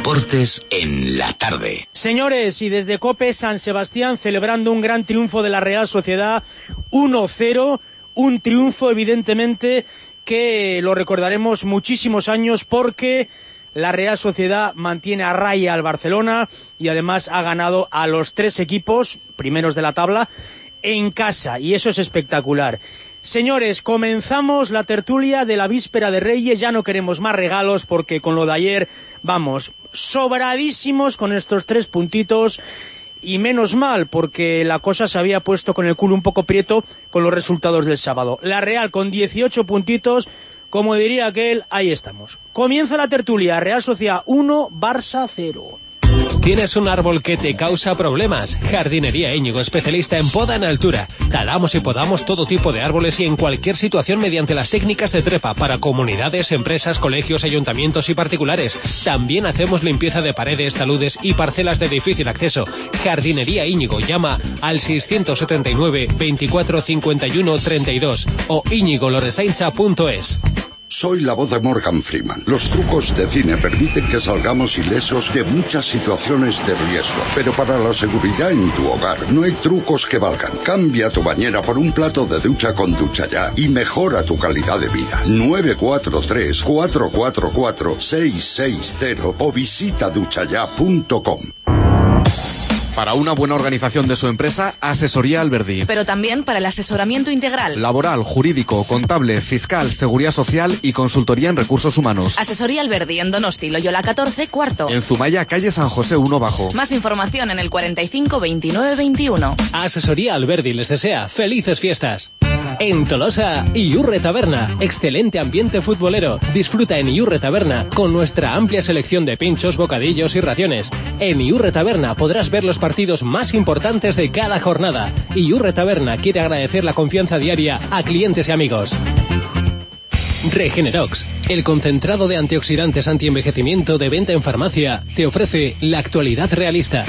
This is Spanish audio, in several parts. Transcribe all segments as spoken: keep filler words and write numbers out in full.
Deportes en la tarde. Señores, y desde COPE San Sebastián celebrando un gran triunfo de la Real Sociedad, uno cero, un triunfo evidentemente que lo recordaremos muchísimos años porque la Real Sociedad mantiene a raya al Barcelona y además ha ganado a los tres equipos primeros de la tabla en casa, y eso es espectacular. Señores, comenzamos la tertulia de la víspera de Reyes. Ya no queremos más regalos porque con lo de ayer vamos sobradísimos con estos tres puntitos, y menos mal porque la cosa se había puesto con el culo un poco prieto con los resultados del sábado. La Real con dieciocho puntitos, como diría aquel, ahí estamos. Comienza la tertulia. Real Sociedad uno, Barça cero. ¿Tienes un árbol que te causa problemas? Jardinería Íñigo, especialista en poda en altura. Talamos y podamos todo tipo de árboles y en cualquier situación mediante las técnicas de trepa para comunidades, empresas, colegios, ayuntamientos y particulares. También hacemos limpieza de paredes, taludes y parcelas de difícil acceso. Jardinería Íñigo, llama al seiscientos setenta y nueve, veinticuatro cincuenta y uno treinta y dos o íñigo loresaincha punto es. Soy la voz de Morgan Freeman. Los trucos de cine permiten que salgamos ilesos de muchas situaciones de riesgo. Pero para la seguridad en tu hogar no hay trucos que valgan. Cambia tu bañera por un plato de ducha con Ducha Ya y mejora tu calidad de vida. nueve cuatro tres, cuatro cuatro cuatro, seis seis cero o visita ducha ya punto com. Para una buena organización de su empresa, Asesoría Alberdi. Pero también para el asesoramiento integral. Laboral, jurídico, contable, fiscal, seguridad social y consultoría en recursos humanos. Asesoría Alberdi en Donosti, Loyola catorce, cuarto. En Zumaya, calle San José uno bajo. Más información en el cuarenta y cinco veintinueve veintiuno. Asesoría Alberdi les desea felices fiestas. En Tolosa, Iurre Taberna, excelente ambiente futbolero. Disfruta en Iurre Taberna con nuestra amplia selección de pinchos, bocadillos y raciones. En Iurre Taberna podrás ver los partidos más importantes de cada jornada. Iurre Taberna quiere agradecer la confianza diaria a clientes y amigos. Regenerox, el concentrado de antioxidantes antienvejecimiento de venta en farmacia, te ofrece la actualidad realista.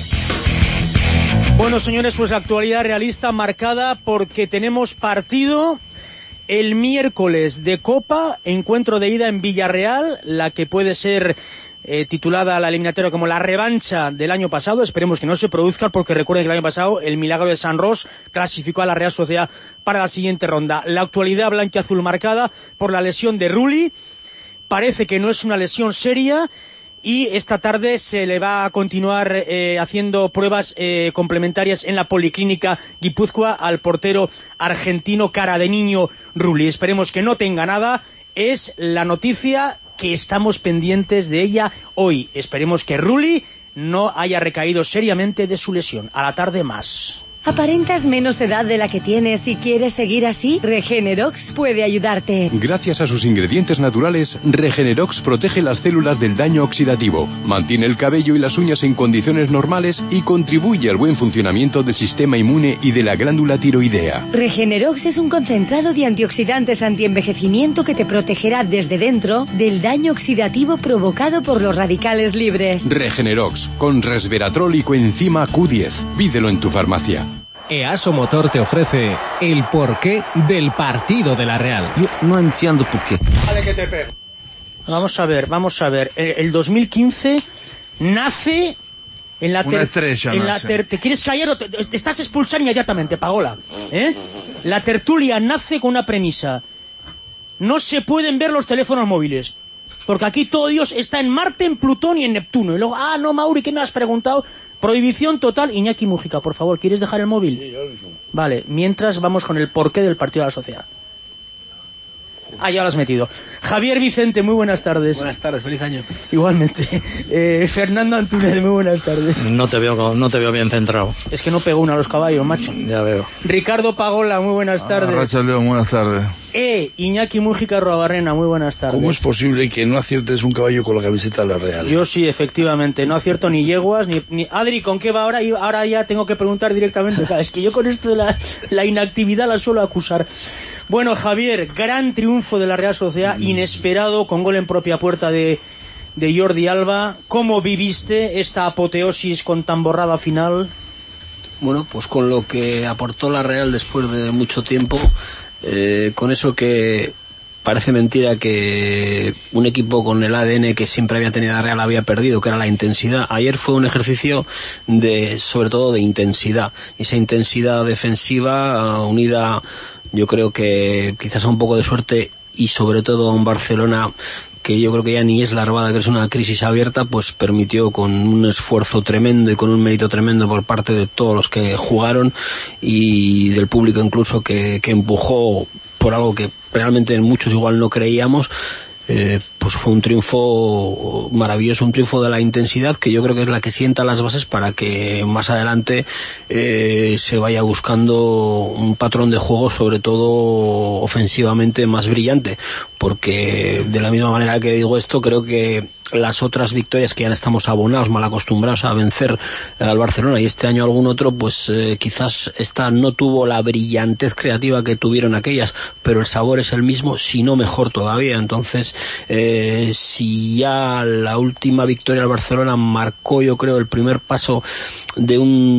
Bueno, señores, pues la actualidad realista marcada porque tenemos partido el miércoles de Copa, encuentro de ida en Villarreal, la que puede ser eh, titulada la eliminatoria como la revancha del año pasado. Esperemos que no se produzca porque recuerden que el año pasado el milagro de San Ros clasificó a la Real Sociedad para la siguiente ronda. La actualidad blanquiazul marcada por la lesión de Rulli. Parece que no es una lesión seria. Y esta tarde se le va a continuar eh, haciendo pruebas eh, complementarias en la Policlínica Guipúzcoa al portero argentino cara de niño Rulli. Esperemos que no tenga nada. Es la noticia que estamos pendientes de ella hoy. Esperemos que Rulli no haya recaído seriamente de su lesión. A la tarde más. ¿Aparentas menos edad de la que tienes y quieres seguir así? Regenerox puede ayudarte. Gracias a sus ingredientes naturales, Regenerox protege las células del daño oxidativo, mantiene el cabello y las uñas en condiciones normales y contribuye al buen funcionamiento del sistema inmune y de la glándula tiroidea. Regenerox es un concentrado de antioxidantes antienvejecimiento que te protegerá desde dentro del daño oxidativo provocado por los radicales libres. Regenerox, con resveratrol y coenzima Q diez. Pídelo en tu farmacia. EASO Motor te ofrece el porqué del partido de la Real. Yo no entiendo por qué. Vale, que te pego. Vamos a ver, vamos a ver. El dos mil quince nace en la ter- una estrella. En la ter- ¿Te quieres callar o te, te estás expulsando inmediatamente, Pagola? ¿Eh? La tertulia nace con una premisa. No se pueden ver los teléfonos móviles. Porque aquí todo Dios está en Marte, en Plutón y en Neptuno. Y luego, ah, no, Mauri, ¿qué me has preguntado? Prohibición total. Iñaki Mújica, por favor, ¿quieres dejar el móvil? Sí, yo mismo. Vale, mientras vamos con el porqué del partido de la Sociedad. Ah, ya lo has metido. Javier Vicente, muy buenas tardes. Buenas tardes, feliz año. Igualmente. Eh, Fernando Antúnez, muy buenas tardes. No te veo, no te veo bien centrado. Es que no pegó uno a los caballos, macho. Ya veo. Ricardo Pagola, muy buenas tardes. Ah, Racha León, buenas tardes. Eh, Iñaki Mújica Roabarrena, muy buenas tardes. ¿Cómo es posible que no aciertes un caballo con la camiseta de la Real? Yo sí, efectivamente, no acierto ni yeguas, ni... ni... Adri, ¿con qué va ahora? Y ahora ya tengo que preguntar directamente. Es que yo con esto de la, la inactividad la suelo acusar. Bueno, Javier, gran triunfo de la Real Sociedad, inesperado, con gol en propia puerta de, de Jordi Alba. ¿Cómo viviste esta apoteosis con tan borrada final? Bueno, pues con lo que aportó la Real después de mucho tiempo, eh, con eso que parece mentira que un equipo con el A D N que siempre había tenido la Real había perdido, que era la intensidad. Ayer fue un ejercicio de, sobre todo de intensidad. Esa intensidad defensiva uh, unida, yo creo que quizás a un poco de suerte y sobre todo a un Barcelona que yo creo que ya ni es larvada, que es una crisis abierta, pues permitió con un esfuerzo tremendo y con un mérito tremendo por parte de todos los que jugaron y del público incluso que, que empujó por algo que realmente muchos igual no creíamos. Eh, pues fue un triunfo maravilloso, un triunfo de la intensidad que yo creo que es la que sienta las bases para que más adelante eh, se vaya buscando un patrón de juego, sobre todo ofensivamente, más brillante, porque de la misma manera que digo esto, creo que las otras victorias que ya estamos abonados, mal acostumbrados a vencer al Barcelona, y este año algún otro, pues eh, quizás esta no tuvo la brillantez creativa que tuvieron aquellas, pero el sabor es el mismo, si no mejor todavía. Entonces eh, si ya la última victoria al Barcelona marcó, yo creo, el primer paso de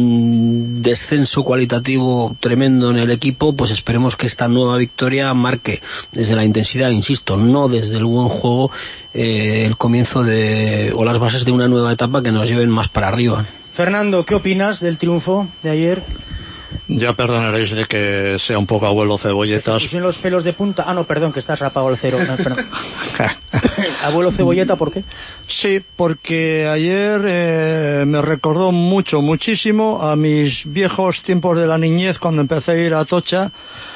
un descenso cualitativo tremendo en el equipo, pues esperemos que esta nueva victoria marque desde la intensidad, insisto, no desde el buen juego, eh, el comienzo de o las bases de una nueva etapa que nos lleven más para arriba. Fernando, ¿qué opinas del triunfo de ayer? Ya perdonaréis de que sea un poco abuelo cebolletas. ¿Se pusieron los pelos de punta? Ah, no, perdón, que estás rapado el cero. No, perdón. ¿Abuelo cebolleta por qué? Sí, porque ayer eh, me recordó mucho, muchísimo a mis viejos tiempos de la niñez, cuando empecé a ir a Atocha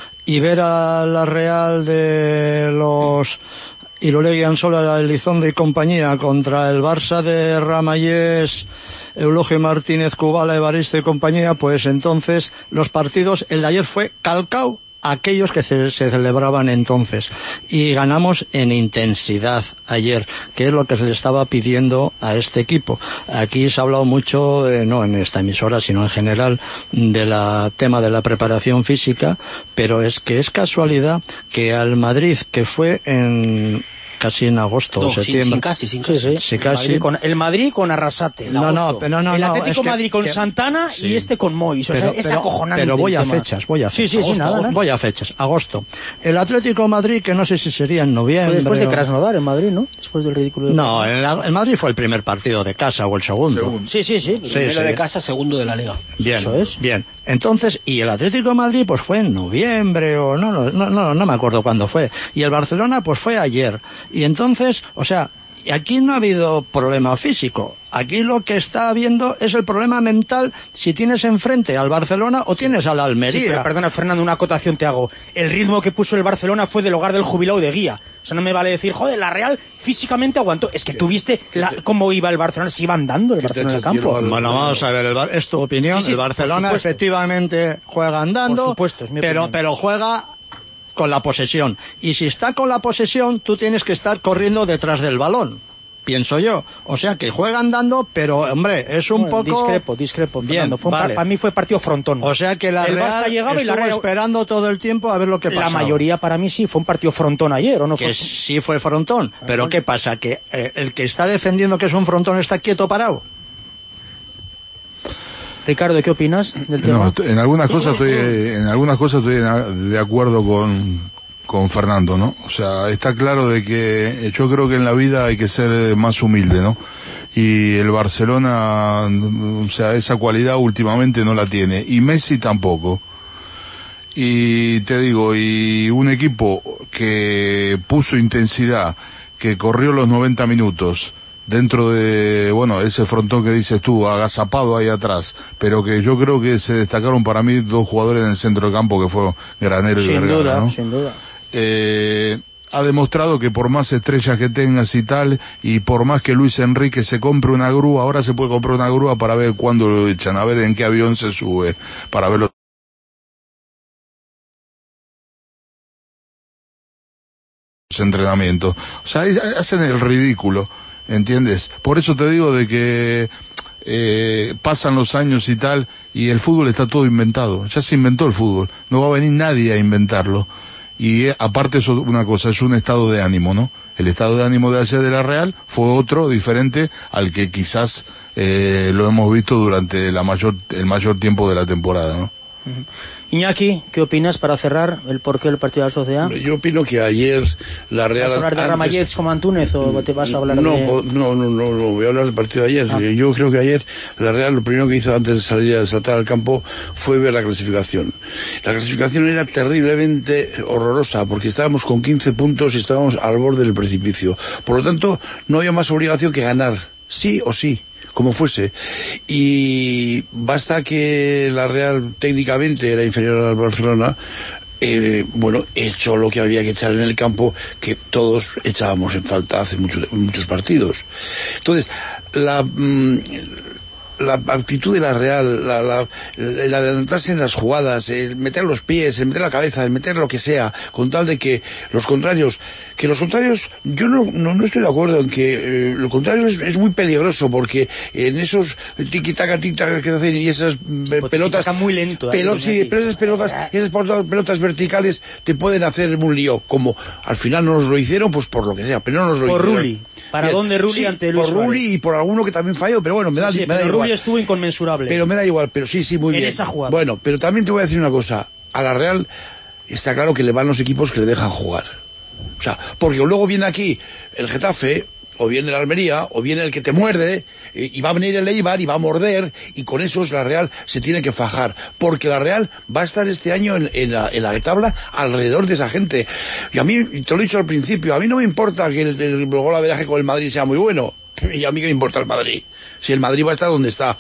y ver a la Real de los Irulegui Ansola, Elizondo y compañía contra el Barça de Ramallés, Eulogio Martínez, Kubala, Evaristo y compañía. Pues entonces los partidos, el de ayer fue calcao aquellos que se, se celebraban entonces, y ganamos en intensidad ayer, que es lo que se le estaba pidiendo a este equipo. Aquí se ha hablado mucho, de, no en esta emisora sino en general, del tema de la preparación física, pero es que es casualidad que al Madrid, que fue en casi en agosto o no, septiembre. Sin, sin casi, sin casi. Sí, sí, sí, el, casi. Madrid con, el Madrid con Arrasate. No, no, pero no, el no, Atlético es que, Madrid con que, Santana sí. y este con Mois. O pero, sea, es pero, acojonante. Pero voy a tema. fechas, voy a fechas. Sí, sí, sí, agosto, nada, nada. Voy a fechas. Agosto. El Atlético Madrid, que no sé si sería en noviembre. Fue después de o... Krasnodar en Madrid, ¿no? Después del ridículo de... No, el, el Madrid fue el primer partido de casa o el segundo. segundo. Sí, sí, sí. Primero sí, sí. de casa, segundo de la Liga. Bien, eso es. Bien. Entonces, y el Atlético de Madrid pues fue en noviembre o no, no, no, no, no me acuerdo cuándo fue. Y el Barcelona pues fue ayer. Y entonces, o sea, aquí no ha habido problema físico. Aquí lo que está habiendo es el problema mental, si tienes enfrente al Barcelona o tienes a la Almería. Sí, pero perdona, Fernando, una acotación te hago. El ritmo que puso el Barcelona fue del hogar del jubilado de Guía. O sea, no me vale decir, joder, la Real físicamente aguantó. Es que tú viste la, cómo iba el Barcelona, se iba andando el Barcelona en el campo. Bueno, vamos a ver, el Bar... es tu opinión. Sí, sí, el Barcelona efectivamente juega andando, por supuesto, es mi pero, opinión. pero juega con la posesión. Y si está con la posesión, tú tienes que estar corriendo detrás del balón, pienso yo. O sea, que juega andando, pero, hombre, es un bueno, poco... Discrepo, discrepo, bien, fue vale. Para mí fue partido frontón. O sea, que la el Real Barça llegaba y la Real... esperando todo el tiempo a ver lo que pasaba. La mayoría para mí sí, fue un partido frontón ayer, ¿o no? Que fue... sí fue frontón, ah, pero ¿qué pasa? Que eh, el que está defendiendo que es un frontón está quieto parado. Ricardo, ¿qué opinas del tema? No, en algunas cosas estoy, en algunas cosas estoy de acuerdo con... con Fernando, ¿no? O sea, está claro de que yo creo que en la vida hay que ser más humilde, ¿no? Y el Barcelona, o sea, esa cualidad últimamente no la tiene, y Messi tampoco. Y te digo, y un equipo que puso intensidad, que corrió los noventa minutos, dentro de, bueno, ese frontón que dices tú, agazapado ahí atrás, pero que yo creo que se destacaron para mí dos jugadores en el centro del campo, que fueron Granero y sin Vergara, duda, ¿no? Sin duda. Eh, ha demostrado que por más estrellas que tengas y tal, y por más que Luis Enrique se compre una grúa, ahora se puede comprar una grúa para ver cuándo lo echan, a ver en qué avión se sube, para ver los entrenamientos. O sea, hacen el ridículo, ¿entiendes? Por eso te digo de que eh, pasan los años y tal, y el fútbol está todo inventado. Ya se inventó el fútbol, no va a venir nadie a inventarlo. Y eh, aparte eso, una cosa, es un estado de ánimo, ¿no? El estado de ánimo de ayer de la Real fue otro, diferente al que quizás eh, lo hemos visto durante la mayor el mayor tiempo de la temporada, ¿no? Uh-huh. Iñaki, ¿qué opinas para cerrar el porqué del partido de la Sociedad? Yo opino que ayer la Real... ¿Vas a hablar de antes... Ramallets como Antúnez o te vas a hablar no, de...? No, no, no, no, voy a hablar del partido de ayer. Ah. Yo creo que ayer la Real lo primero que hizo antes de salir a saltar al campo fue ver la clasificación. La clasificación era terriblemente horrorosa porque estábamos con quince puntos y estábamos al borde del precipicio. Por lo tanto, no había más obligación que ganar, sí o sí, como fuese. Y basta que la Real técnicamente era inferior al Barcelona, eh, bueno, echó lo que había que echar en el campo, que todos echábamos en falta hace muchos, muchos partidos. Entonces, la... Mmm, la actitud de la Real, la, la, el adelantarse en las jugadas, el meter los pies, el meter la cabeza, el meter lo que sea, con tal de que los contrarios, que los contrarios, yo no, no, no estoy de acuerdo en que eh, lo contrario es, es muy peligroso, porque en esos tiki-taka, tiki-taka que hacen y esas eh, pues pelotas, muy lento, pelo, sí, pero esas pelotas, esas pelotas verticales te pueden hacer un lío, como al final no nos lo hicieron, pues por lo que sea, pero no nos lo por hicieron. Rulli. ¿Para Bien. dónde Rulli sí, ante Luis por Rulli y por alguno que también falló, pero bueno, me da, sí, me da igual. Rulli estuvo inconmensurable. Pero me da igual, pero sí, sí, muy en bien. En esa jugada. Bueno, pero también te voy a decir una cosa. A la Real está claro que le van los equipos que le dejan jugar. O sea, porque luego viene aquí el Getafe, o viene el Almería, o viene el que te muerde, y va a venir el Eibar y va a morder, y con esos la Real se tiene que fajar, porque la Real va a estar este año en, en, la, en la tabla alrededor de esa gente. Y a mí, te lo he dicho al principio, a mí no me importa que el, el golaveraje con el Madrid sea muy bueno, y a mí que me importa el Madrid, si el Madrid va a estar donde está.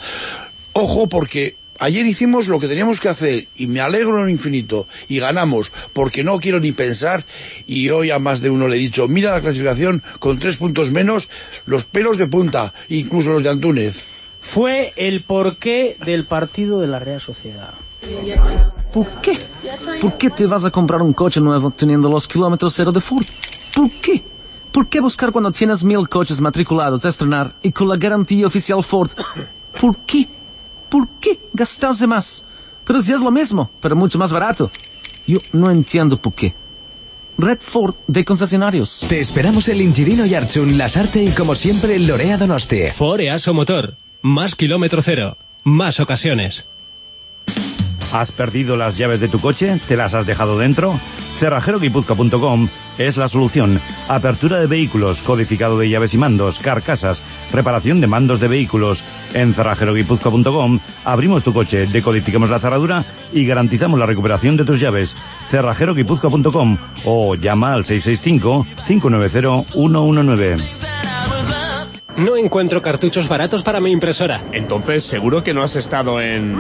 Ojo, porque ayer hicimos lo que teníamos que hacer y me alegro en infinito y ganamos porque no quiero ni pensar, y hoy a más de uno le he dicho, mira la clasificación con tres puntos menos, los pelos de punta, incluso los de Antúnez. Fue el porqué del partido de la Real Sociedad. ¿Por qué? ¿Por qué te vas a comprar un coche nuevo teniendo los kilómetros cero de Ford? ¿Por qué? ¿Por qué buscar cuando tienes mil coches matriculados a estrenar y con la garantía oficial Ford? ¿Por qué? ¿Por qué gastarse más? Pero si es lo mismo, pero mucho más barato. Yo no entiendo por qué. Red Ford de concesionarios. Te esperamos en Linchirino y Archun, Lasarte y como siempre en Lorea Donosti. Ford Easo Motor. Más kilómetro cero. Más ocasiones. ¿Has perdido las llaves de tu coche? ¿Te las has dejado dentro? cerrajero guipúzcoa punto com es la solución. Apertura de vehículos, codificado de llaves y mandos, carcasas, reparación de mandos de vehículos. En cerrajero guipúzcoa punto com abrimos tu coche, decodificamos la cerradura y garantizamos la recuperación de tus llaves. cerrajero guipúzcoa punto com o llama al seis seis cinco, cinco nueve cero, uno uno nueve. No encuentro cartuchos baratos para mi impresora. Entonces, ¿seguro que no has estado en...?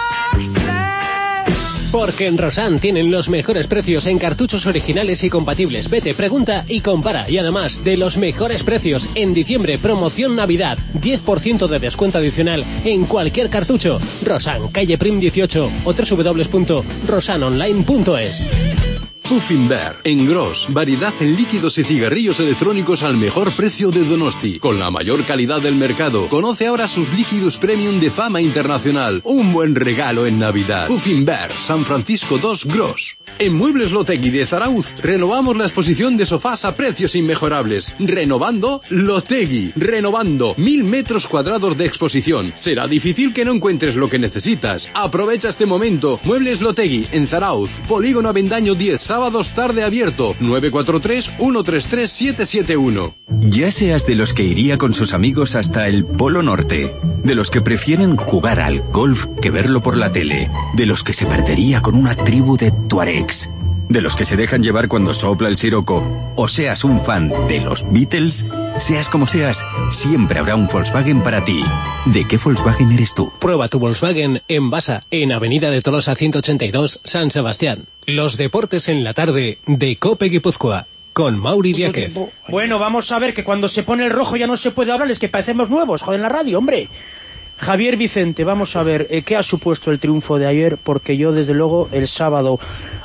Porque en Rosan tienen los mejores precios en cartuchos originales y compatibles. Vete, pregunta y compara. Y además, de los mejores precios, en diciembre, promoción Navidad. diez por ciento de descuento adicional en cualquier cartucho. Rosan, calle Prim dieciocho o doble u doble u doble u punto rosan online punto es. Puffin-Bear, en Gros, variedad en líquidos y cigarrillos electrónicos al mejor precio de Donosti, con la mayor calidad del mercado. Conoce ahora sus líquidos premium de fama internacional. Un buen regalo en Navidad. Puffin-Bear, San Francisco dos, Gros. En Muebles Lotegui de Zarauz, renovamos la exposición de sofás a precios inmejorables. Renovando Lotegui. Renovando mil metros cuadrados de exposición. Será difícil que no encuentres lo que necesitas. Aprovecha este momento. Muebles Lotegui, en Zarauz, Polígono Avendaño diez, sábados tarde abierto, nueve cuatro tres, uno tres tres, siete siete uno. Ya seas de los que iría con sus amigos hasta el Polo Norte, de los que prefieren jugar al golf que verlo por la tele, de los que se perdería con una tribu de tuaregs, de los que se dejan llevar cuando sopla el siroco, o seas un fan de los Beatles, seas como seas, siempre habrá un Volkswagen para ti. ¿De qué Volkswagen eres tú? Prueba tu Volkswagen en Basa, en Avenida de Tolosa ciento ochenta y dos, San Sebastián. Los deportes en la tarde de COPE Guipúzcoa, con Mauri Diáquez. Bueno, vamos a ver que cuando se pone el rojo ya no se puede hablar, es que parecemos nuevos, joder, en la radio, hombre. Javier Vicente, vamos a ver, eh, ¿qué ha supuesto el triunfo de ayer? Porque yo, desde luego, el sábado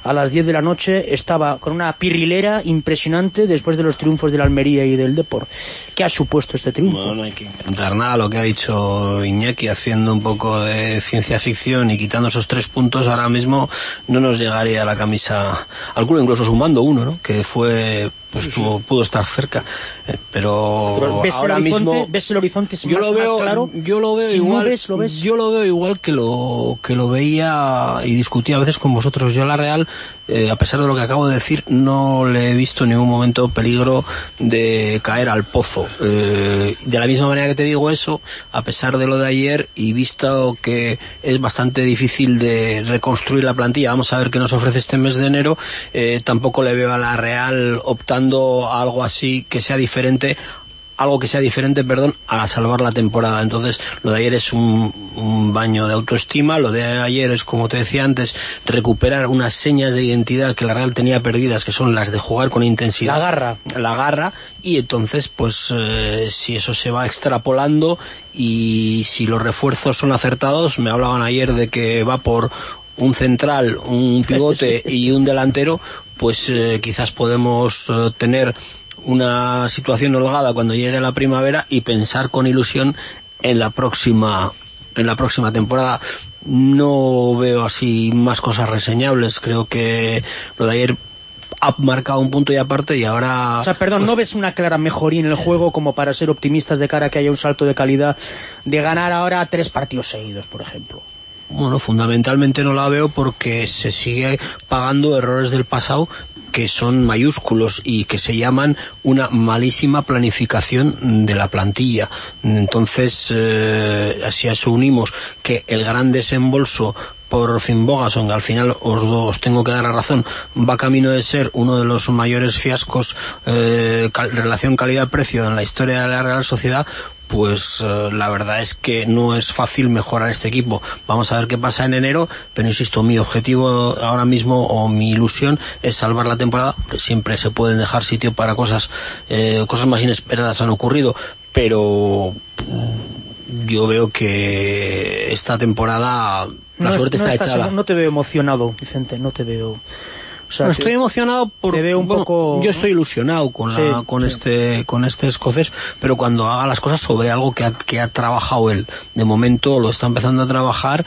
a las diez de la noche estaba con una pirrilera impresionante después de los triunfos del Almería y del Depor. ¿Qué ha supuesto este triunfo? Bueno, no hay que inventar nada, lo que ha dicho Iñaki, haciendo un poco de ciencia ficción y quitando esos tres puntos, ahora mismo no nos llegaría la camisa al culo, incluso sumando uno, ¿no? Que fue... pues tuvo, pudo estar cerca, eh, pero, pero ¿ves ahora el horizonte, mismo ves el horizonte yo más, lo veo, más claro? Yo lo veo si igual, ves, ¿lo ves? yo lo veo igual que lo que lo veía y discutía a veces con vosotros. Yo a la Real, eh, a pesar de lo que acabo de decir, no le he visto en ningún momento peligro de caer al pozo. Eh, de la misma manera que te digo eso, a pesar de lo de ayer y visto que es bastante difícil de reconstruir la plantilla, vamos a ver qué nos ofrece este mes de enero, eh, tampoco le veo a la Real optando a algo así que sea diferente algo que sea diferente, perdón, a salvar la temporada. Entonces, lo de ayer es un, un baño de autoestima, lo de ayer es, como te decía antes, recuperar unas señas de identidad que la Real tenía perdidas, que son las de jugar con intensidad. La garra. La garra, y entonces, pues, eh, si eso se va extrapolando y si los refuerzos son acertados, me hablaban ayer de que va por un central, un pivote y un delantero, pues eh, quizás podemos eh, tener una situación holgada cuando llegue la primavera y pensar con ilusión en la próxima en la próxima temporada. No veo así más cosas reseñables. Creo que lo de ayer ha marcado un punto y aparte y ahora... O sea, perdón, ¿no ves una clara mejoría en el juego como para ser optimistas de cara a que haya un salto de calidad de ganar ahora tres partidos seguidos, por ejemplo? Bueno, fundamentalmente no la veo porque se sigue pagando errores del pasado que son mayúsculos y que se llaman una malísima planificación de la plantilla. Entonces, eh, si a eso unimos que el gran desembolso por Finn Bogason, que al final os, os tengo que dar la razón, va camino de ser uno de los mayores fiascos eh, cal, relación calidad-precio en la historia de la Real Sociedad, pues eh, la verdad es que no es fácil mejorar este equipo. Vamos a ver qué pasa en enero, pero insisto, mi objetivo ahora mismo o mi ilusión es salvar la temporada. Siempre se pueden dejar sitio para cosas, eh, cosas más inesperadas han ocurrido, pero yo veo que esta temporada la no, suerte no está estás, echada. No te veo emocionado, Vicente, no te veo... O sea, no, estoy emocionado por, te veo un bueno, poco... yo estoy ilusionado con, la, sí, con sí. este con este escocés, pero cuando haga las cosas sobre algo que ha, que ha trabajado él. De momento lo está empezando a trabajar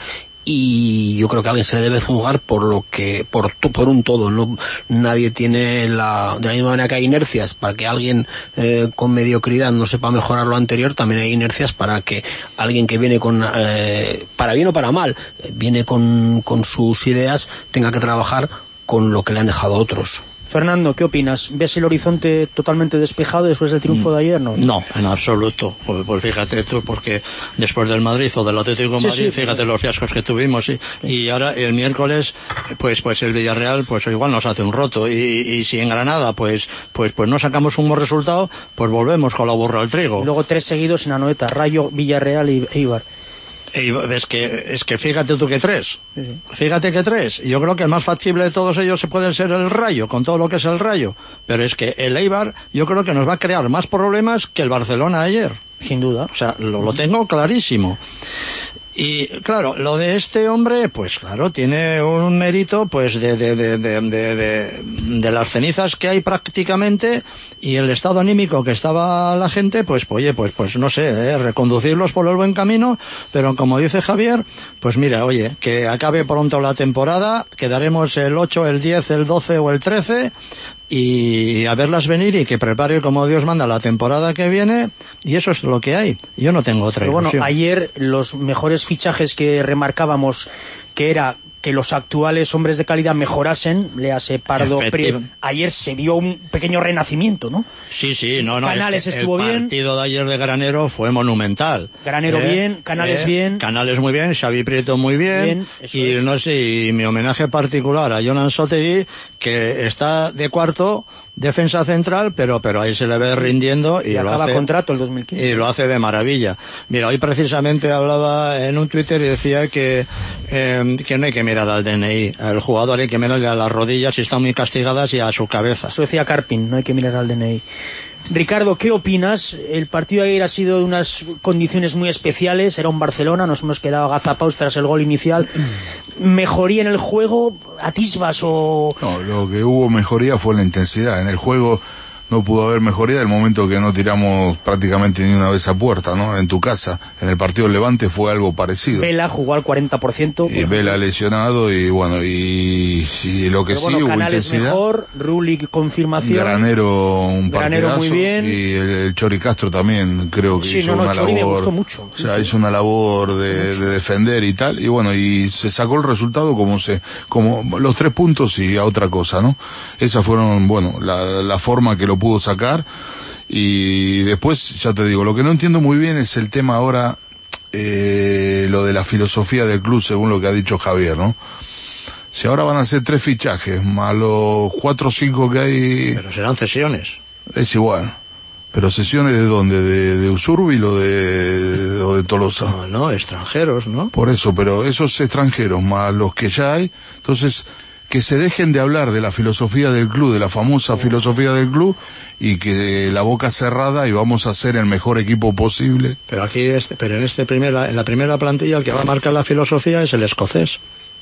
y yo creo que a alguien se le debe juzgar por lo que por por un todo. No, nadie tiene la de la misma manera que hay inercias para que alguien eh, con mediocridad no sepa mejorar lo anterior, también hay inercias para que alguien que viene con eh, para bien o para mal eh, viene con con sus ideas tenga que trabajar con lo que le han dejado otros. Fernando, ¿qué opinas? ¿Ves el horizonte totalmente despejado después del triunfo de ayer? No, no, en absoluto. Pues, pues fíjate tú, porque después del Madrid o del Atlético de sí, Madrid, sí, fíjate sí. los fiascos que tuvimos. Y, sí. y ahora el miércoles, pues pues el Villarreal, pues igual nos hace un roto. Y, y si en Granada, pues pues pues no sacamos un buen resultado, pues volvemos con la burra al trigo. Y luego tres seguidos en Anoeta, Rayo, Villarreal y Eibar. Es que, es que fíjate tú que tres, sí, sí. fíjate que tres, yo creo que el más factible de todos ellos se puede ser el Rayo, con todo lo que es el Rayo, pero es que el Eibar yo creo que nos va a crear más problemas que el Barcelona ayer. Sin duda. O sea, lo, lo tengo clarísimo. Y claro, lo de este hombre, pues claro, tiene un mérito pues de, de, de, de, de, de, de las cenizas que hay prácticamente y el estado anímico que estaba la gente, pues oye, pues pues no sé, eh, reconducirlos por el buen camino, pero como dice Javier, pues mira, oye, que acabe pronto la temporada, quedaremos el ocho, el diez, el doce o el trece y a verlas venir y que prepare como Dios manda la temporada que viene y eso es lo que hay. Yo no tengo otra Pero ilusión. Bueno, ayer los mejores fichajes que remarcábamos que era que los actuales hombres de calidad mejorasen, le hace Pardo, Pri... ayer se vio un pequeño renacimiento, ¿no? Sí, sí, no, no. Canales es que estuvo el bien. El partido de ayer de Granero fue monumental. Granero ¿Eh? bien, Canales ¿Eh? bien. Canales muy bien, Xavi Prieto muy bien. bien eso y es. no sé, y mi homenaje particular a Jonan Sotegui, que está de cuarto, defensa central, pero pero ahí se le ve rindiendo y, y lo acaba hace contrato el dos mil quince. y lo hace de maravilla. Mira, hoy precisamente hablaba en un Twitter y decía que eh, que no hay que mirar al D N I, al jugador hay que mirarle a las rodillas si están muy castigadas y a su cabeza. Eso decía Carpin, no hay que mirar al D N I. Ricardo, ¿qué opinas? El partido de ayer ha sido de unas condiciones muy especiales, era un Barcelona, nos hemos quedado agazapados tras el gol inicial. ¿Mejoría en el juego? ¿Atisbas o...? No, lo que hubo mejoría fue la intensidad. En el juego no pudo haber mejoría del momento que no tiramos prácticamente ni una vez a puerta, ¿no? En tu casa. En el partido del Levante fue algo parecido. Vela jugó al cuarenta por ciento. Y Vela lesionado y bueno, y, y lo que Pero sí bueno, hubo Canales intensidad. mejor, Rulli confirmación. Granero un Granero partidazo. muy bien. Y el, el Chori Castro también creo que Sí, hizo no, no, una Chori me labor. gustó mucho. O sea, hizo una labor de, de defender y tal. Y bueno, y se sacó el resultado como se, como los tres puntos y a otra cosa, ¿no? Esas fueron, bueno, la, la forma que lo pudo sacar. Y después, ya te digo, lo que no entiendo muy bien es el tema ahora, eh, lo de la filosofía del club, según lo que ha dicho Javier, ¿no? Si ahora van a hacer tres fichajes, más los cuatro o cinco que hay... Pero serán cesiones. Es igual. ¿Pero sesiones de dónde? ¿De, de Usurbil o de, o de Tolosa? No, no, extranjeros, ¿no? Por eso, pero esos extranjeros, más los que ya hay, entonces... que se dejen de hablar de la filosofía del club, de la famosa filosofía del club, y que la boca cerrada y vamos a ser el mejor equipo posible. Pero aquí, este, pero en este primera, en la primera plantilla el que va a marcar la filosofía es el escocés.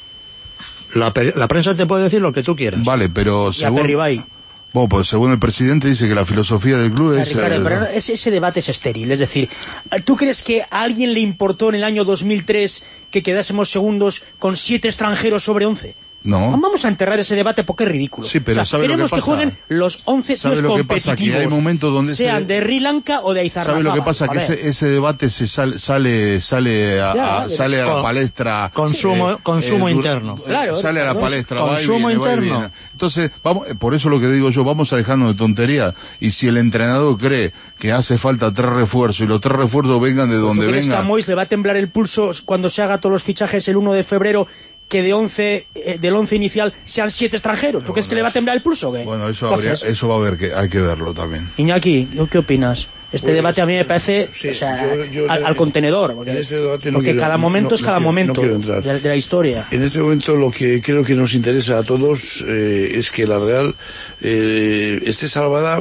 La, la prensa te puede decir lo que tú quieras. Vale, pero según... Aperribay. Bueno, pues según el presidente dice que la filosofía del club es... Ricardo, el... pero ese, ese debate es estéril, es decir, ¿tú crees que a alguien le importó en el año dos mil tres que quedásemos segundos con siete extranjeros sobre once? No. Vamos a enterrar ese debate porque es ridículo. Sí, pero o sea, ¿sabe queremos lo que que, pasa? jueguen los once tíos lo que competitivos, pasa? Que hay momentos donde sean se... de Sri Lanka o de Aizarrazaba. ¿Sabe lo que pasa? Que ese, ese debate se sale sale sale a, Ya, a, sale a la con, palestra. Consumo, eh, consumo eh, interno. Eh, Claro, sale a la claro. palestra. Consumo va y viene, interno. va y viene. Entonces, vamos, por eso lo que digo yo, vamos a dejarnos de tontería. Y si el entrenador cree que hace falta tres refuerzos y los tres refuerzos vengan de donde ¿Tú crees que a vengan. Mois le va a temblar el pulso cuando se haga todos los fichajes el uno de febrero? Que de once, eh, del once inicial sean siete extranjeros. ¿Tú crees que le va a temblar el pulso o qué? Bueno, eso, habría, Entonces, eso va a haber que hay que verlo también. Iñaki, ¿qué opinas? Este Pues, debate a mí me parece sí, o sea, yo- yo- al, al contenedor, porque, en este debate no porque quiero- cada momento no- es no cada quiero- momento no quiero entrar. de, de la historia. En este momento lo que creo que nos interesa a todos eh, es que la Real eh, esté salvada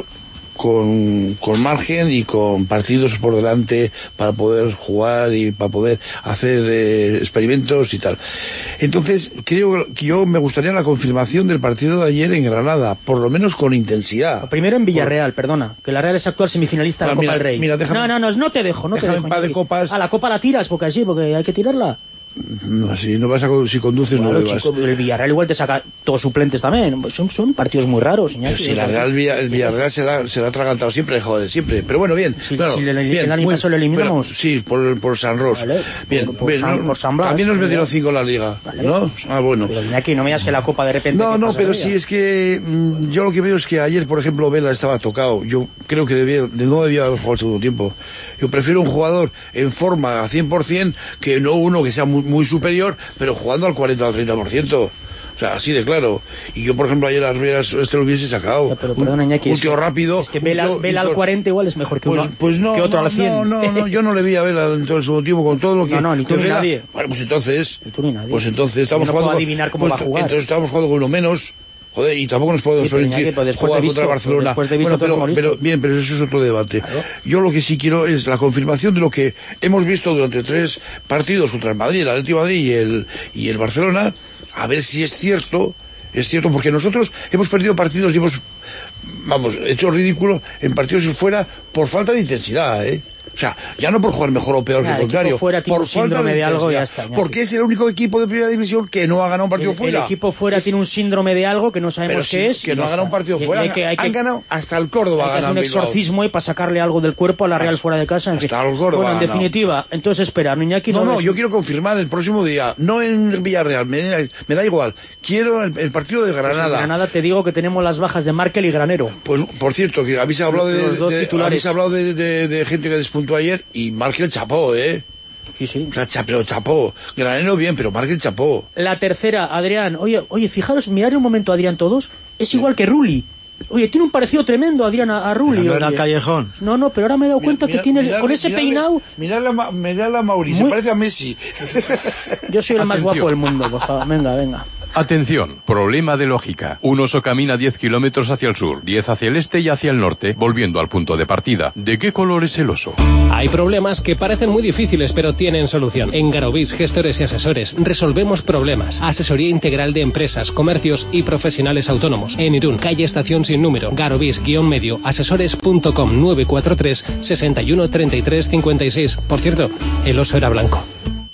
con, con margen y con partidos por delante para poder jugar y para poder hacer eh, experimentos y tal. Entonces, creo que yo me gustaría la confirmación del partido de ayer en Granada, por lo menos con intensidad. Primero en Villarreal, perdona, que la Real es actual semifinalista de la Ah, Copa mira, del Rey. mira, déjame- no, no, no, no te dejo, no te déjame dejo. en paz de Iñaki. copas. A la Copa la tiras, porque así, porque hay que tirarla. No, si no vas a, si conduces Claro, no bebas. chico, el Villarreal igual te saca todos suplentes también. Son, son partidos muy raros, Iñaki. Pero si la Real, Villa- el Villarreal se la, se la ha atragantado siempre, joder, siempre. Pero bueno, bien. Si- claro, si el- el bien, año muy- pasado lo eliminamos. bueno, sí, por, por San Ros. Vale, bien, por- por bien, San- no, por San Blas, también nos metieron vale. cinco en la liga, ¿no? Ah, bueno. Pero Iñaki, no me digas que la Copa de repente... No, ¿qué no, pasa pero con sí, ella? es que mm, yo lo que veo es que ayer, por ejemplo, Vela estaba tocado. Yo creo que debía, de no debía haber jugado el segundo tiempo. Yo prefiero un jugador en forma a cien por ciento que no uno que sea muy, muy superior, pero jugando al cuarenta o al treinta por ciento. O sea, así de claro. Y yo, por ejemplo, ayer las Vegas este lo hubiese sacado. Ya, pero perdona, Iñaki, un es tío que- rápido. Es que un Vela, tío- Vela un al tío- cuarenta igual es mejor que, Pues, uno, pues no, que otro no, al cien. no, no, no, yo no le vi a Vela en todo el segundo tiempo con todo lo que... No, no, ni tú que ni Vela- nadie. Bueno, pues entonces... Ni tú ni nadie. Pues entonces estamos Yo no puedo jugando... con- adivinar cómo pues va a jugar. Entonces estamos jugando con uno menos... Joder, y tampoco nos podemos Sí, pero, permitir Iñaki, pues después jugar de visto- contra Barcelona. después de visto Bueno, todos pero, como pero listos. bien, pero eso es otro debate. Yo lo que sí quiero es la confirmación de lo que hemos visto durante tres partidos contra el Madrid, el Atlético de Madrid y el, y el Barcelona, a ver si es cierto, es cierto, porque nosotros hemos perdido partidos y hemos, vamos, hecho ridículo en partidos fuera por falta de intensidad, ¿eh? O sea, ya no por jugar mejor o peor Nah, que el el contrario, equipo fuera tiene por un falta síndrome de de algo y ya intensidad. está, Iñaki. Porque es el único equipo de primera división que no ha ganado un partido El, fuera. el equipo fuera tiene un síndrome de algo que no sabemos Pero qué sí, es. que y no ya ha ganado está. un partido Y- y fuera. hay que- hay que- Han ganado hasta el Córdoba. Hay que hacer ganan un Bilbao. exorcismo y para sacarle algo del cuerpo a la Real fuera de casa. En fin. Hasta el Córdoba Bueno, en ha ganado. definitiva, entonces espera, Iñaki No, no, ves- yo quiero confirmar el próximo día, no en Villarreal, me da, me da igual. Quiero el, el partido de Pues en Granada. Granada te digo que tenemos las bajas de Markel y Granero. Pues, por cierto, que habéis hablado de, Los dos de- titulares. habéis hablado de, de- de gente que despuntó ayer y Markel chapó, ¿eh? Sí, sí. O sea, cha- pero chapó. Granero bien, pero Markel chapó. La tercera, Adrián. Oye, oye, fijaros, mirad un momento, Adrián, todos. Es igual que Rulli. Oye, tiene un parecido tremendo, Adrián, a, a Rulli. No era oye. Callejón. No, no, pero ahora me he dado cuenta que tiene, con ese peinado... Mirad la, mirad la Mauri, se Muy- parece a Messi. Yo soy el más guapo del mundo, por favor. Venga, venga. Atención, problema de lógica. Un oso camina diez kilómetros hacia el sur, diez hacia el este y hacia el norte, volviendo al punto de partida. ¿De qué color es el oso? Hay problemas que parecen muy difíciles, pero tienen solución. En Garovis, gestores y asesores, resolvemos problemas. Asesoría integral de empresas, comercios y profesionales autónomos. En Irún, calle Estación sin número, garovis-medio, asesores punto com, nueve cuatro tres, sesenta y uno, treinta y tres, cincuenta y seis. Por cierto, el oso era blanco.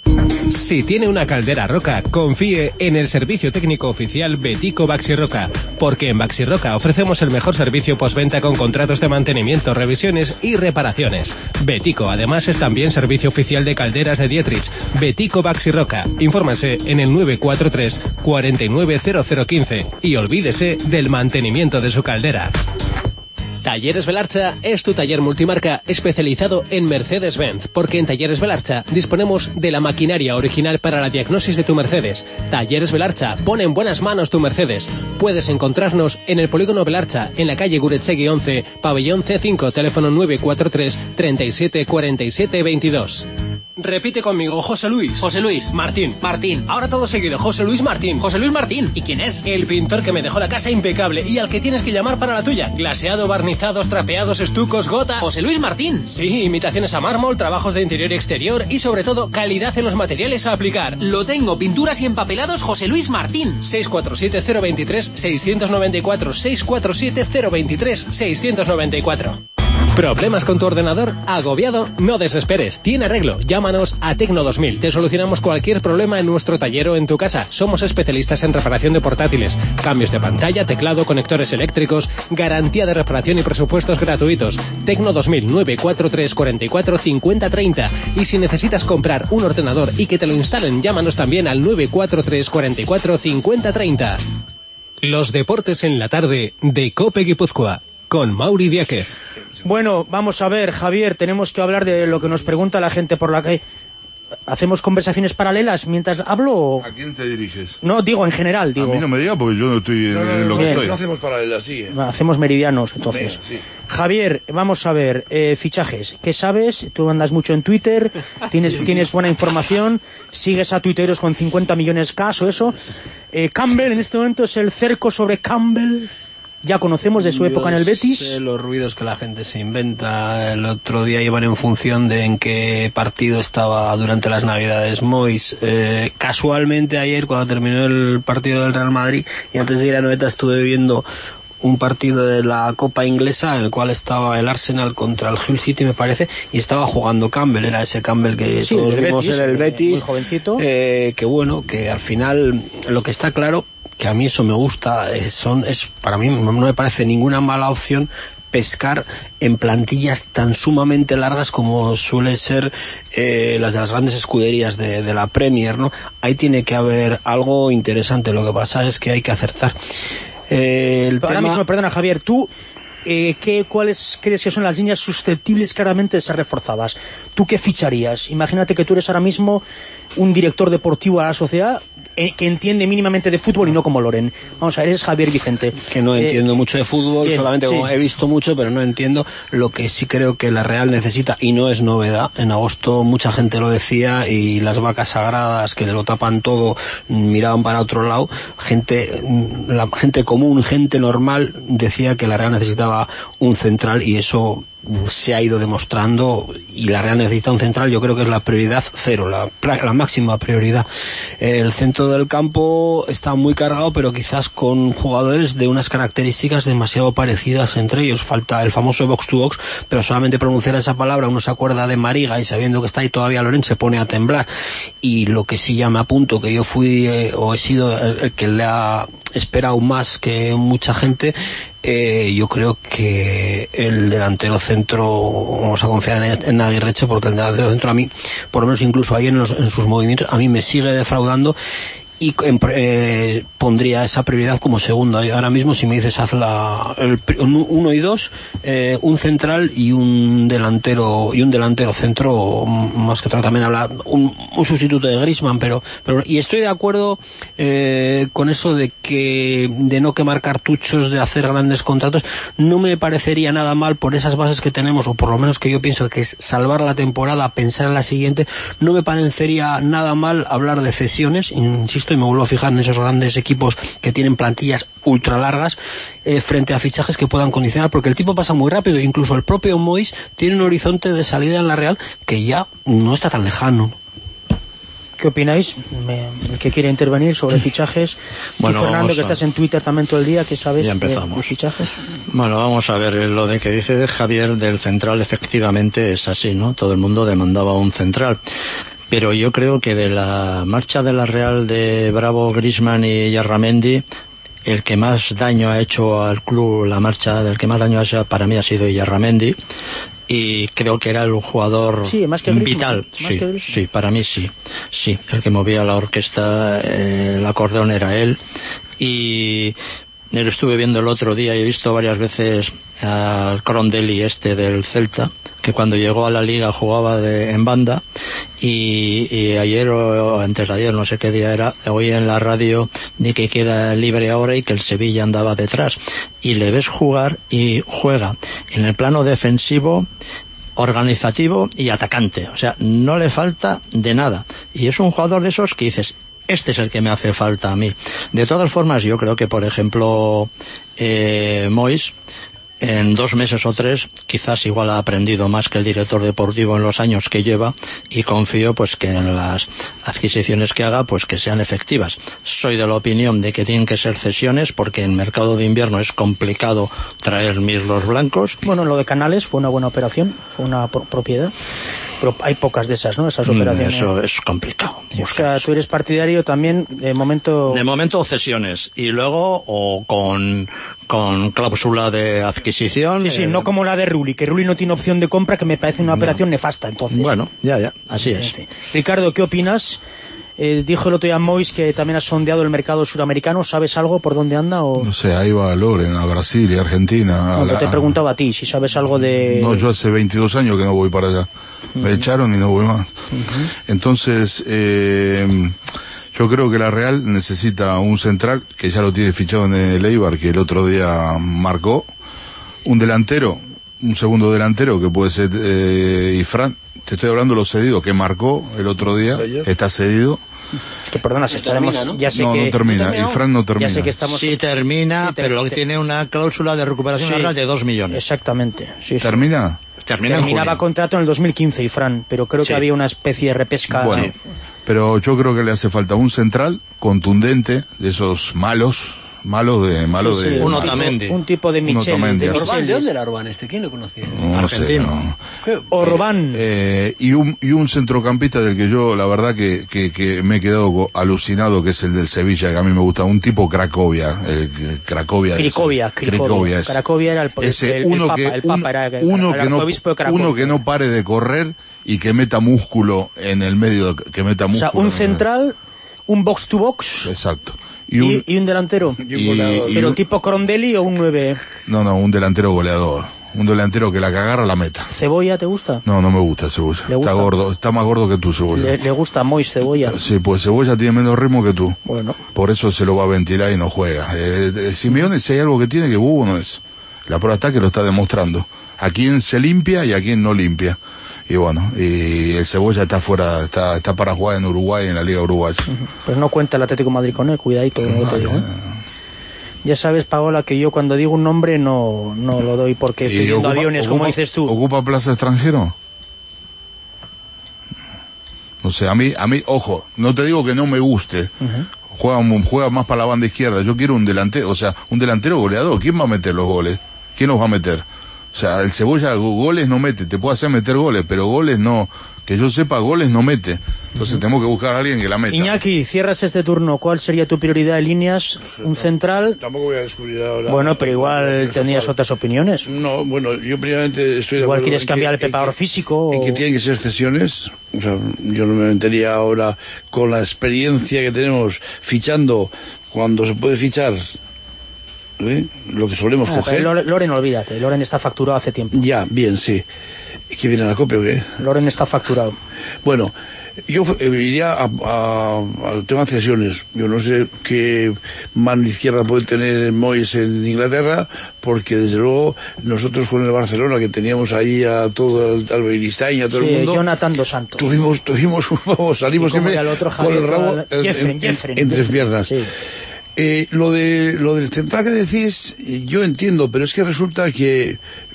Si tiene una caldera Roca, confíe en el servicio técnico oficial Betico Baxi Roca, porque en Baxi Roca ofrecemos el mejor servicio postventa con contratos de mantenimiento, revisiones y reparaciones. Betico, además, es también servicio oficial de calderas de Dietrich. Betico Baxi Roca. Infórmase en el nueve cuatro tres, cuarenta y nueve, cero cero quince y olvídese del mantenimiento de su caldera. Talleres Belarcha es tu taller multimarca especializado en Mercedes-Benz, porque en Talleres Belarcha disponemos de la maquinaria original para la diagnosis de tu Mercedes. Talleres Belarcha, pone en buenas manos tu Mercedes. Puedes encontrarnos en el Polígono Belarcha, en la calle Gurechegui once, pabellón C cinco, teléfono nueve cuatro tres, treinta y siete, cuarenta y siete, veintidós. Repite conmigo, José Luis. José Luis. Martín. Martín. Ahora todo seguido, José Luis Martín. José Luis Martín. ¿Y quién es? El pintor que me dejó la casa impecable y al que tienes que llamar para la tuya. Glaseado, barnizados, trapeados, estucos, gota... José Luis Martín. Sí, imitaciones a mármol, trabajos de interior y exterior y sobre todo calidad en los materiales a aplicar. Lo tengo, pinturas y empapelados José Luis Martín. seis cuatro siete, cero dos tres, seis nueve cuatro, seis cuatro siete, cero dos tres, seis nueve cuatro. ¿Problemas con tu ordenador? ¿Agobiado? No desesperes, tiene arreglo. Llámanos a Tecno dos mil. Te solucionamos cualquier problema en nuestro taller o en tu casa. Somos especialistas en reparación de portátiles, cambios de pantalla, teclado, conectores eléctricos, garantía de reparación y presupuestos gratuitos. Tecno dos mil, nueve cuatro tres, cuarenta y cuatro, cincuenta, treinta. Y si necesitas comprar un ordenador y que te lo instalen, llámanos también al nueve cuatro tres, cuarenta y cuatro, cincuenta, treinta. Los deportes en la tarde de COPE Guipúzcoa, con Mauri Diáquez. Bueno, vamos a ver, Javier, tenemos que hablar de lo que nos pregunta la gente por la calle. ¿Hacemos conversaciones paralelas mientras hablo? ¿A quién te diriges? No, digo en general, digo. A mí no me diga porque yo no estoy en, no, no, en lo no, que no, estoy. No hacemos paralelas, sigue. Hacemos meridianos, entonces. Venga, sí. Javier, vamos a ver, eh, fichajes. ¿Qué sabes? Tú andas mucho en Twitter, tienes, tienes buena información, sigues a tuiteros con cincuenta millones K o eso. Eh, Campbell, en este momento es el cerco sobre Campbell. Ya conocemos de su época en el Betis. Sé los ruidos que la gente se inventa. El otro día iban en función de en qué partido estaba durante las Navidades Mois. Eh, casualmente ayer, cuando terminó el partido del Real Madrid y antes de ir a Noeta, estuve viendo un partido de la Copa Inglesa en el cual estaba el Arsenal contra el Hull City, me parece, y estaba jugando Campbell. Era ese Campbell que sí, todos vimos en el Betis, muy jovencito. Eh, que bueno, que al final lo que está claro, que a mí eso me gusta, es, son, es para mí no me parece ninguna mala opción pescar en plantillas tan sumamente largas como suele ser eh, las de las grandes escuderías de, de la Premier, ¿no? Ahí tiene que haber algo interesante. Lo que pasa es que hay que acertar. Eh, el Ahora tema... mismo, perdona Javier, tú eh, ¿qué, ¿cuáles crees que son las líneas susceptibles claramente de ser reforzadas? ¿Tú qué ficharías? Imagínate que tú eres ahora mismo un director deportivo a la sociedad eh, que entiende mínimamente de fútbol y no como Loren. Vamos a ver, eres Javier Vicente. Que no entiendo eh, mucho de fútbol, bien, solamente sí. Como he visto mucho, pero no entiendo. Lo que sí creo que la Real necesita, y no es novedad, en agosto mucha gente lo decía y las vacas sagradas que lo tapan todo miraban para otro lado. Gente, la gente común, gente normal decía que la Real necesitaba un central y eso se ha ido demostrando, y la Real necesita un central. Yo creo que es la prioridad cero, la, la máxima prioridad. El centro del campo está muy cargado, pero quizás con jugadores de unas características demasiado parecidas entre ellos. Falta el famoso box to box, pero solamente pronunciar esa palabra uno se acuerda de Mariga, y sabiendo que está ahí todavía Loren se pone a temblar. Y lo que sí ya me apunto, que yo fui eh, o he sido el, el que le ha esperado más que mucha gente, Eh, yo creo que el delantero centro, vamos a confiar en, en Aguirreche, porque el delantero centro a mí, por lo menos incluso ahí en, los, en sus movimientos, a mí me sigue defraudando, y eh, pondría esa prioridad como segunda. Ahora mismo, si me dices haz la el, uno y dos, eh, un central y un delantero y un delantero centro, más que otro, también habla un, un sustituto de Griezmann, pero, pero y estoy de acuerdo eh, con eso de que de no quemar cartuchos, de hacer grandes contratos. No me parecería nada mal por esas bases que tenemos, o por lo menos que yo pienso que es salvar la temporada, pensar en la siguiente. No me parecería nada mal hablar de cesiones, insisto, esto y me vuelvo a fijar en esos grandes equipos que tienen plantillas ultra largas eh, frente a fichajes que puedan condicionar, porque el tipo pasa muy rápido, incluso el propio Moyes tiene un horizonte de salida en la Real que ya no está tan lejano. ¿Qué opináis? Me, el que quiere intervenir sobre fichajes. Bueno, y Fernando, que a... estás en Twitter también todo el día, ¿qué sabes ya empezamos. de los fichajes? Bueno, vamos a ver, lo de que dice Javier del central, efectivamente es así, ¿no? Todo el mundo demandaba un central. Pero yo creo que de la marcha de la Real de Bravo, Griezmann y Yarramendi, el que más daño ha hecho al club, la marcha del que más daño ha hecho para mí ha sido Yarramendi. Y creo que era el jugador sí, más que vital. Más sí, que sí, para mí sí. Sí, el que movía la orquesta, eh, el acordeón era él. Y lo estuve viendo el otro día y he visto varias veces al Crondelli este del Celta, que cuando llegó a la liga jugaba de, en banda, y, y ayer o antes de ayer, no sé qué día era, oí en la radio de que queda libre ahora y que el Sevilla andaba detrás, y le ves jugar y juega en el plano defensivo, organizativo y atacante, o sea, no le falta de nada, y es un jugador de esos que dices, este es el que me hace falta a mí. De todas formas, yo creo que, por ejemplo, eh, Moyes, en dos meses o tres, quizás igual ha aprendido más que el director deportivo en los años que lleva, y confío pues que en las adquisiciones que haga pues que sean efectivas. Soy de la opinión de que tienen que ser cesiones, porque en mercado de invierno es complicado traer mirlos blancos. Bueno, lo de Canales fue una buena operación, fue una pro- propiedad. Pero hay pocas de esas, ¿no? Esas operaciones. Eso es complicado. Sí, o sea, tú eres partidario también, de momento... De momento cesiones, y luego o con, con cláusula de adquisición. Sí, sí, eh... no como la de Rulli, que Rulli no tiene opción de compra, que me parece una no. operación nefasta, entonces. Bueno, ya, ya, así es. En fin. Ricardo, ¿qué opinas? Eh, dijo el otro día Moyes que también ha sondeado el mercado suramericano. ¿Sabes algo por dónde anda? O... No sé, ahí va Loren, a Brasil y Argentina. No, a la... te preguntaba a ti, si sabes algo de... No, yo hace veintidós años que no voy para allá. Uh-huh. Me echaron y no voy más. Uh-huh. Entonces, eh, yo creo que la Real necesita un central, que ya lo tiene fichado en el Eibar, que el otro día marcó. Un delantero, un segundo delantero, que puede ser eh, Ifrán. Te estoy hablando de los cedidos, que marcó el otro día, está cedido. Es que perdona, si estaremos... termina, ¿no? Ya sé no, que... no termina, y Fran no termina. Ya sé que estamos... Sí termina, sí, te... pero lo que tiene una cláusula de recuperación sí, de dos millones. Exactamente. Sí, sí. ¿Termina? Termina Terminaba en contrato en el dos mil quince, y Fran, pero creo sí. que había una especie de repesca... Bueno, sí. Pero yo creo que le hace falta un central contundente, de esos malos... Malo de... Malo sí, sí, de un, malo. tipo, un tipo de Michel. ¿De Orbán? ¿De dónde era Orbán este? ¿Quién lo conocía? No, argentino. Sé, no. Orbán. Eh, y, un, y un centrocampista del que yo, la verdad, que, que, que me he quedado alucinado, que es el del Sevilla, que a mí me gusta, un tipo Cracovia. El, Cracovia. Cricovia. Cricovia. Cracovia era el, ese, el, uno el, que, papa, el papa era el, uno, el que no, uno que no pare de correr y que meta músculo en el medio, que meta músculo. O sea, un central, un box to box. Exacto. Y un, y, y un delantero. Y un goleador. Pero un, tipo Crondelli o un nueve. No, no, un delantero goleador. Un delantero que la que agarra la meta. ¿Cebolla te gusta? No, no me gusta Cebolla. ¿Le gusta? Está gordo, está más gordo que tú, Cebolla. Le, le gusta Moyes Cebolla. Sí, pues Cebolla tiene menos ritmo que tú. Bueno. Por eso se lo va a ventilar y no juega. Eh, eh, Simeone, si hay algo que tiene, que Bubu no es. La prueba está que lo está demostrando. A quién se limpia y a quién no limpia. Y bueno, y el Cebolla está fuera, está, está para jugar en Uruguay, en la Liga Uruguaya. Uh-huh. Pues no cuenta el Atlético de Madrid con él, cuidadito, no, no te digo, ¿eh? Ya sabes, Paola, que yo cuando digo un nombre no, no lo doy porque estoy viendo ocupa, aviones, ocupa, como dices tú. ¿Ocupa plaza extranjero? No sé, a mí, a mí, ojo, no te digo que no me guste. Uh-huh. Juega, juega más para la banda izquierda. Yo quiero un delantero, o sea, un delantero goleador. ¿Quién va a meter los goles? ¿Quién los va a meter? O sea, el Cebolla goles no mete, te puede hacer meter goles, pero goles no, que yo sepa, goles no mete. Entonces uh-huh. tenemos que buscar a alguien que la meta. Iñaki, cierras este turno, ¿cuál sería tu prioridad de líneas? ¿Un central? Tampoco voy a descubrir ahora. Bueno, pero igual tendrías otras opiniones. No, bueno, yo primeramente estoy de igual acuerdo. Quieres cambiar que, el preparador que, físico. En o... que tienen que ser cesiones. O sea, yo no me metería ahora con la experiencia que tenemos fichando cuando se puede fichar. ¿Eh? Lo que solemos ah, coger. Loren, olvídate, Loren está facturado hace tiempo. Ya, bien, sí. ¿Que viene a la copia o qué? Loren está facturado. Bueno, Yo eh, iría a, a, al tema cesiones. Yo no sé qué mano izquierda puede tener Moyes en Inglaterra, porque desde luego nosotros con el Barcelona, que teníamos ahí a todo el al Beristain y a todo sí, el mundo, Jonathan dos Santos. Tuvimos, tuvimos, vamos, salimos siempre otro, con el rabo el, Jeffrey, en, Jeffrey, en, en tres piernas. Sí. Eh, lo de lo del central que decís, yo entiendo, pero es que resulta que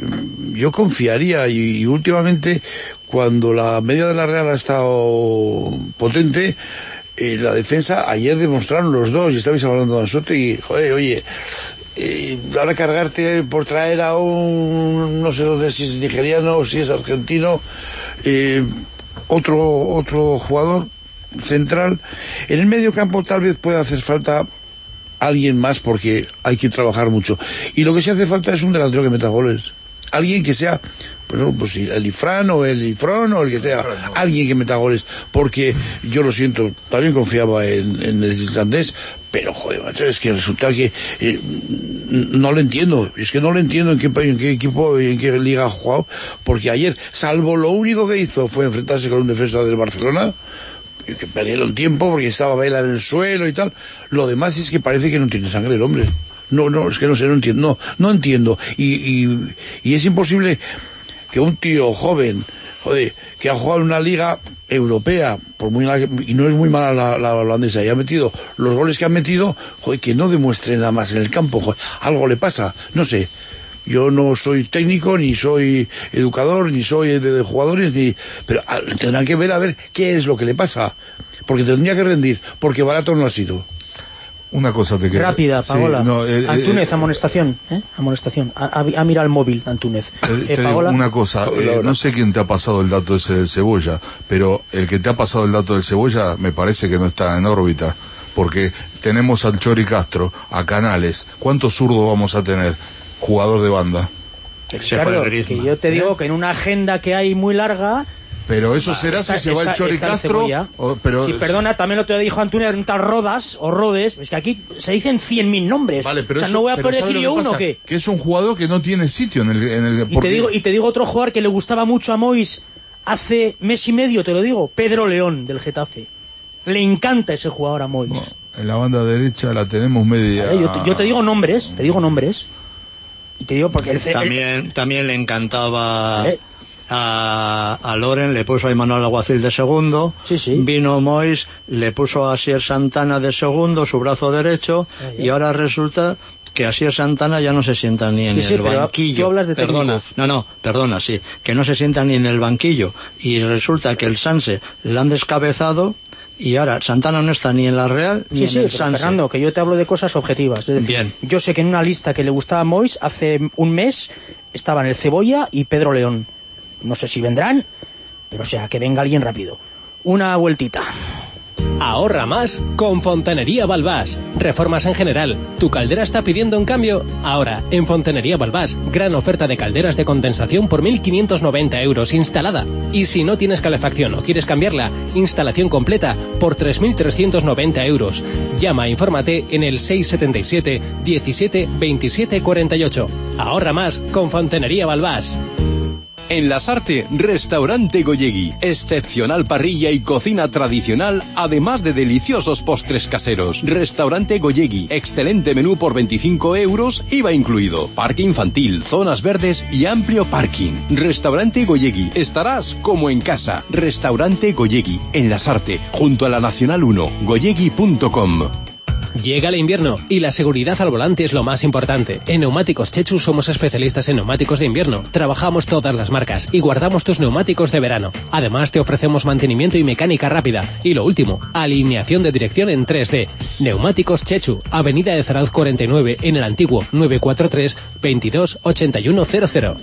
yo confiaría y, y últimamente, cuando la media de la Real ha estado potente, eh, la defensa, ayer demostraron los dos, y estabais hablando de Ansote, y joder, oye, eh, ahora cargarte por traer a un, no sé dónde, si es nigeriano o si es argentino, eh, otro otro jugador central. En el medio campo tal vez pueda hacer falta alguien más, porque hay que trabajar mucho, y lo que sí hace falta es un delantero que meta goles, alguien que sea, pues, pues el Ifran o el Ifrón o el que sea, alguien que meta goles, porque yo lo siento, también confiaba en, en el islandés, pero joder, macho, es que resulta que eh, no lo entiendo, es que no lo entiendo en qué, en qué equipo, en qué liga ha jugado, porque ayer, salvo lo único que hizo fue enfrentarse con un defensa del Barcelona, que perdieron tiempo porque estaba Vela en el suelo y tal. Lo demás es que parece que no tiene sangre el hombre. No, no, es que no sé, no entiendo. No, no entiendo. Y, y, y es imposible que un tío joven, joder, que ha jugado en una liga europea, por muy y no es muy mala la, la holandesa, y ha metido los goles que ha metido, joder, que no demuestre nada más en el campo. Joder, algo le pasa, no sé. Yo no soy técnico, ni soy educador, ni soy de, de jugadores, ni, pero a, tendrán que ver a ver qué es lo que le pasa, porque tendría que rendir, porque barato no ha sido. Una cosa te quedo. Rápida, Paola. Sí, no, eh, Antúnez, eh, amonestación, ¿eh? Amonestación. Ha, ha, ha mirado el móvil, Antúnez. Eh, eh, te Paola. digo una cosa, eh, no sé quién te ha pasado el dato ese del Cebolla, pero el que te ha pasado el dato del Cebolla me parece que no está en órbita, porque tenemos al Chori Castro, a Canales. ¿Cuántos zurdos vamos a tener? Jugador de banda. Claro, que yo te digo que en una agenda que hay muy larga. Pero eso será está, si se va está, el Chori Castro. O, pero... Sí, perdona, también lo te dijo Antonio, un tal Rodas o Rodes. Es que aquí se dicen cien mil nombres. Vale, pero o sea, eso, no voy a poder decir yo uno pasa, que. Que es un jugador que no tiene sitio en el. En el y, te digo, y te digo otro jugador que le gustaba mucho a Mois hace mes y medio, te lo digo. Pedro León, del Getafe. Le encanta ese jugador a Mois. No, en la banda derecha la tenemos media. Vale, yo, te, yo te digo nombres, te digo nombres. Y te digo porque el, también, el... también le encantaba ¿Eh? a, a Loren, le puso a Imanol Alguacil de segundo, sí, sí. Vino Mois, le puso a Asier Santana de segundo, su brazo derecho, eh, y ahora resulta que Asier Santana ya no se sienta ni en sí, el sí, banquillo. Hablas de perdona, no, no, perdona, sí, que no se sienta ni en el banquillo, y resulta que el Sanse le han descabezado. Y ahora, Santana no está ni en la Real ni sí, en sí, el pero Sanse. Fernando, que yo te hablo de cosas objetivas. Es decir, bien. Yo sé que en una lista que le gustaba a Mois, hace un mes, estaban el Cebolla y Pedro León. No sé si vendrán, pero o sea, que venga alguien rápido. Una vueltita. Ahorra más con Fontanería Balbás. Reformas en general. ¿Tu caldera está pidiendo un cambio? Ahora, en Fontanería Balbás, gran oferta de calderas de condensación por mil quinientos noventa euros instalada. Y si no tienes calefacción o quieres cambiarla, instalación completa por tres mil trescientos noventa euros. Llama, infórmate en el seis siete siete, diecisiete, veintisiete, cuarenta y ocho. Ahorra más con Fontanería Balbás. En Lasarte, Restaurante Goyegui. Excepcional parrilla y cocina tradicional, además de deliciosos postres caseros. Restaurante Goyegui. Excelente menú por veinticinco euros, I V A incluido. Parque infantil, zonas verdes y amplio parking. Restaurante Goyegui. Estarás como en casa. Restaurante Goyegui. En Lasarte, junto a la Nacional uno. goyegui punto com. Llega el invierno y la seguridad al volante es lo más importante. En Neumáticos Chechu somos especialistas en neumáticos de invierno. Trabajamos todas las marcas y guardamos tus neumáticos de verano. Además te ofrecemos mantenimiento y mecánica rápida. Y lo último, alineación de dirección en tres D. Neumáticos Chechu, Avenida de Zarauz cuarenta y nueve en el antiguo nueve cuatro tres, veintidós, ochenta y uno cero cero.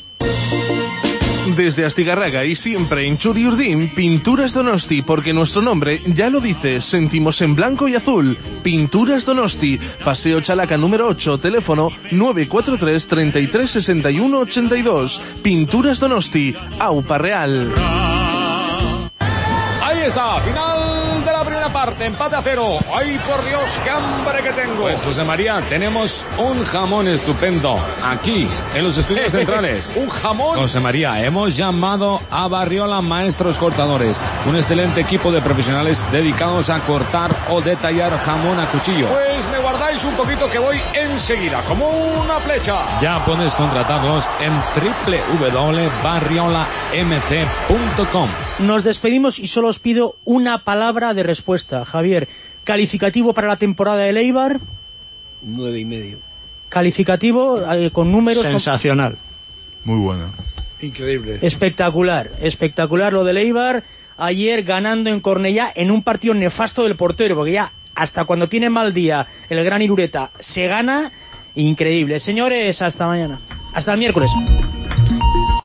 Desde Astigarraga y siempre en Churiurdin, Pinturas Donosti, porque nuestro nombre ya lo dice, sentimos en blanco y azul. Pinturas Donosti, Paseo Chalaca número ocho, teléfono nueve cuatro tres, treinta y tres, sesenta y uno, ochenta y dos. Pinturas Donosti, Aupa Real. Ahí está, final de la primera parte. parte, empate a cero. ¡Ay, por Dios, qué hambre que tengo! Pues, José María, tenemos un jamón estupendo aquí, en los estudios centrales. ¿Un jamón? José María, hemos llamado a Barriola Maestros Cortadores, un excelente equipo de profesionales dedicados a cortar o detallar jamón a cuchillo. Pues me guardáis un poquito que voy enseguida, como una flecha. Ya puedes contratarlos en doble u doble u doble u punto barriola m c punto com. Nos despedimos y solo os pido una palabra de respuesta. Javier, calificativo para la temporada del Eibar. Nueve y medio. Calificativo eh, con números. Sensacional. Muy buena. Increíble. Espectacular, espectacular lo del Eibar. Ayer ganando en Cornellá en un partido nefasto del portero, porque ya hasta cuando tiene mal día el gran Irureta se gana. Increíble. Señores, hasta mañana. Hasta el miércoles.